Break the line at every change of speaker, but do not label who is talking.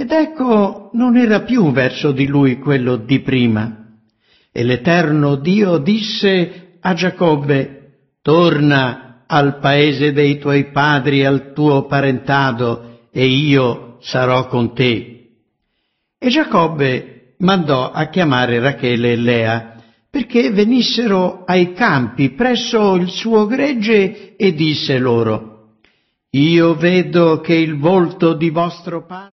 Ed ecco, non era più verso di lui quello di prima. E l'Eterno Dio disse a Giacobbe: torna al paese dei tuoi padri, al tuo parentado, e io sarò con te. E Giacobbe mandò a chiamare Rachele e Lea, perché venissero ai campi presso il suo gregge, e disse loro: io vedo che il volto di vostro padre